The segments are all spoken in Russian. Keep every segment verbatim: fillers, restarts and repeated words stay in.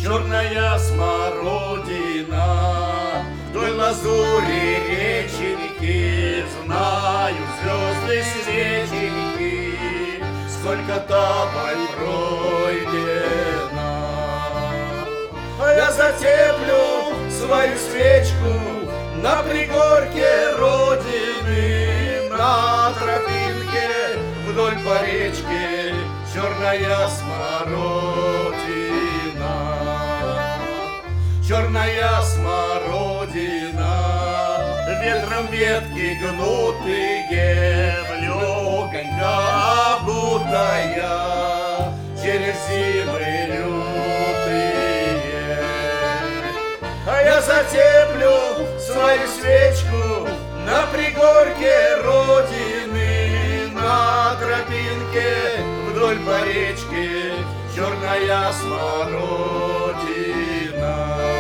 черная смородина. Вдоль лазури реченьки знаю звезды свеченьки, сколько тобой пройдено. А я затеплю свою свечку на пригорке родины, на тропинке вдоль по речке черная смородина. Черная смородина, ветром ветки гнутые, в легонько обутая, через зимы лютые. А я затеплю свою свечку на пригорке родины, на тропинке вдоль по речке черная смородина.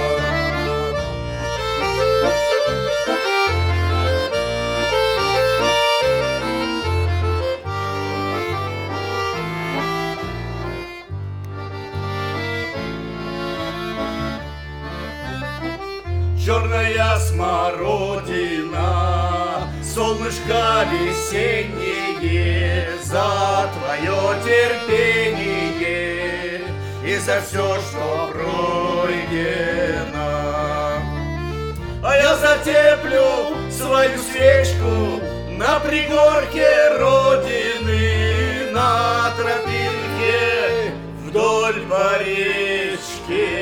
Черная смородина, солнышко весеннее, за твое терпение и за все, что пройдено. А я затеплю свою свечку на пригорке родины, на тропинке вдоль по речке